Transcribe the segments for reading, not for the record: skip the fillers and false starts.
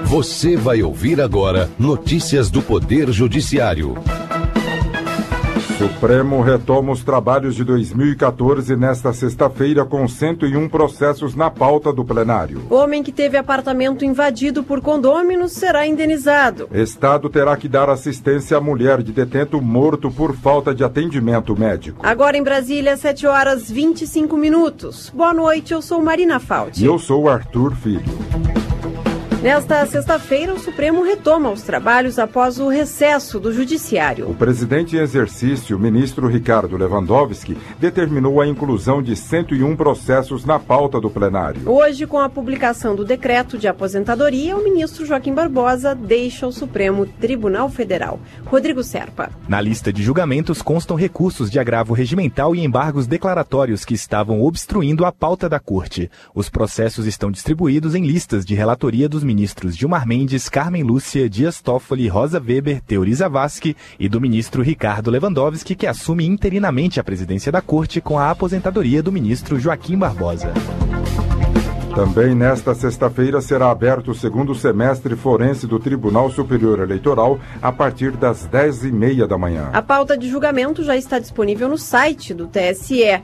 Você vai ouvir agora notícias do Poder Judiciário. Supremo retoma os trabalhos de 2014 nesta sexta-feira com 101 processos na pauta do plenário. O homem que teve apartamento invadido por condôminos será indenizado. Estado terá que dar assistência à mulher de detento morto por falta de atendimento médico. Agora em Brasília, 7h25. Boa noite, eu sou Marina Falti. E eu sou Arthur Filho. Nesta sexta-feira, o Supremo retoma os trabalhos após o recesso do Judiciário. O presidente em exercício, o ministro Ricardo Lewandowski, determinou a inclusão de 101 processos na pauta do plenário. Hoje, com a publicação do decreto de aposentadoria, o ministro Joaquim Barbosa deixa o Supremo Tribunal Federal. Rodrigo Serpa. Na lista de julgamentos constam recursos de agravo regimental e embargos declaratórios que estavam obstruindo a pauta da Corte. Os processos estão distribuídos em listas de relatoria dos ministros Gilmar Mendes, Carmen Lúcia, Dias Toffoli, Rosa Weber, Teori Zavascki e do ministro Ricardo Lewandowski, que assume interinamente a presidência da Corte com a aposentadoria do ministro Joaquim Barbosa. Também nesta sexta-feira será aberto o segundo semestre forense do Tribunal Superior Eleitoral a partir das 10h30 da manhã. A pauta de julgamento já está disponível no site do TSE,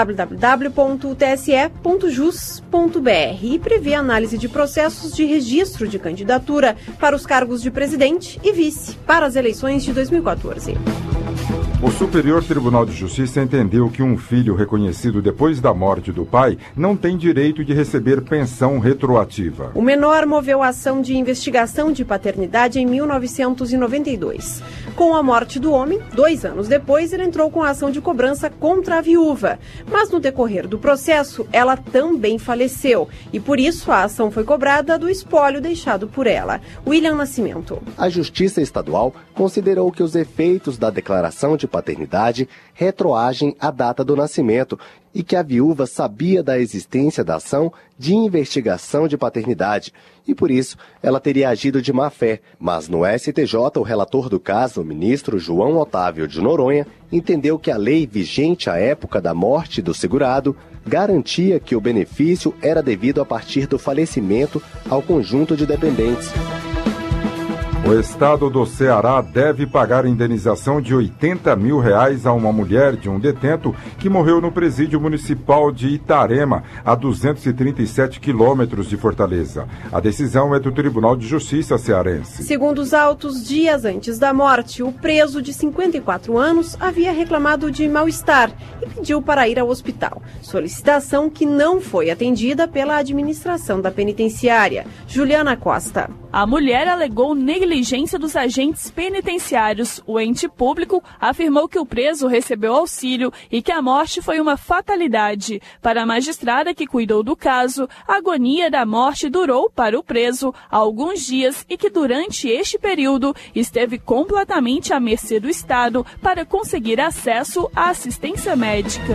www.tse.jus.br, e prevê análise de processos de registro de candidatura para os cargos de presidente e vice para as eleições de 2014. O Superior Tribunal de Justiça entendeu que um filho reconhecido depois da morte do pai não tem direito de receber pensão retroativa. O menor moveu a ação de investigação de paternidade em 1992. Com a morte do homem, 2 anos depois, ele entrou com a ação de cobrança contra a viúva. Mas no decorrer do processo, ela também faleceu. E por isso a ação foi cobrada do espólio deixado por ela. William Nascimento. A Justiça Estadual considerou que os efeitos da declaração de paternidade retroagem à data do nascimento e que a viúva sabia da existência da ação de investigação de paternidade e, por isso, ela teria agido de má fé. Mas no STJ, o relator do caso, o ministro João Otávio de Noronha, entendeu que a lei vigente à época da morte do segurado garantia que o benefício era devido a partir do falecimento ao conjunto de dependentes. O estado do Ceará deve pagar indenização de R$80 mil a uma mulher de um detento que morreu no presídio municipal de Itarema, a 237 quilômetros de Fortaleza. A decisão é do Tribunal de Justiça cearense. Segundo os autos, dias antes da morte, o preso de 54 anos havia reclamado de mal-estar e pediu para ir ao hospital. Solicitação que não foi atendida pela administração da penitenciária. Juliana Costa. A mulher alegou negligência dos agentes penitenciários. O ente público afirmou que o preso recebeu auxílio e que a morte foi uma fatalidade. Para a magistrada que cuidou do caso, a agonia da morte durou para o preso alguns dias e que durante este período esteve completamente à mercê do Estado para conseguir acesso à assistência médica.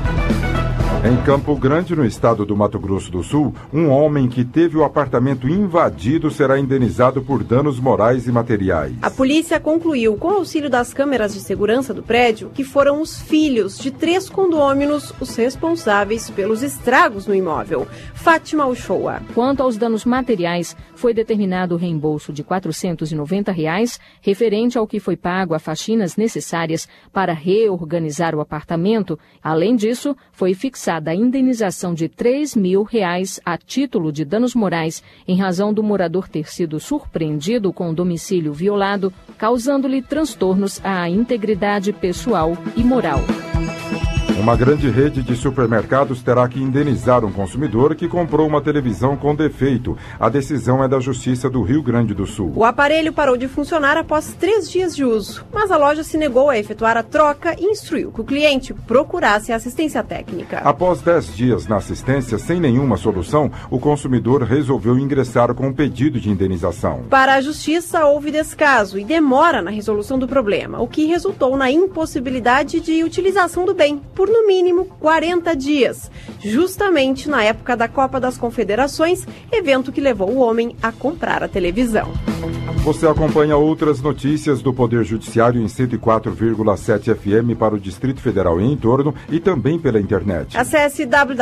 Em Campo Grande, no estado do Mato Grosso do Sul, um homem que teve o apartamento invadido será indenizado por danos morais e materiais. A polícia concluiu, com auxílio das câmeras de segurança do prédio, que foram os filhos de 3 condôminos os responsáveis pelos estragos no imóvel. Fátima Uchoa. Quanto aos danos materiais, foi determinado o reembolso de R$ 490, referente ao que foi pago a faxinas necessárias para reorganizar o apartamento. Além disso, foi fixada a indenização de R$ 3 mil a título de danos morais em razão do morador ter sido surpreendido com o domicílio violado, causando-lhe transtornos à integridade pessoal e moral. Uma grande rede de supermercados terá que indenizar um consumidor que comprou uma televisão com defeito. A decisão é da Justiça do Rio Grande do Sul. O aparelho parou de funcionar após 3 dias de uso, mas a loja se negou a efetuar a troca e instruiu que o cliente procurasse assistência técnica. Após 10 dias na assistência sem nenhuma solução, o consumidor resolveu ingressar com um pedido de indenização. Para a Justiça, houve descaso e demora na resolução do problema, o que resultou na impossibilidade de utilização do bem por por no mínimo 40 dias, justamente na época da Copa das Confederações, evento que levou o homem a comprar a televisão. Você acompanha outras notícias do Poder Judiciário em 104,7 FM para o Distrito Federal e em torno e também pela internet. Acesse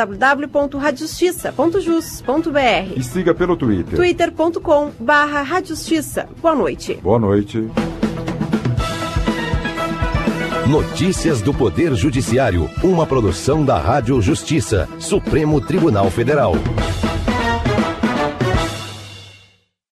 www.radiojustiça.jus.br e siga pelo Twitter. twitter.com/radiojustiça. Boa noite. Boa noite. Notícias do Poder Judiciário, uma produção da Rádio Justiça, Supremo Tribunal Federal.